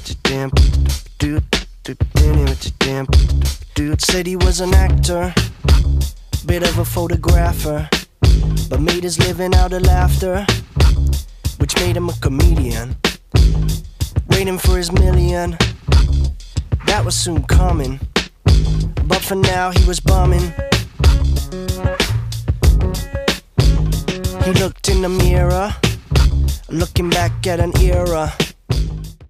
Said he was an actor, bit of a photographer, but made his living out of laughter, which made him a comedian. Waiting for his million, that was soon coming, but for now he was bumming. He looked in the mirror, looking back at an era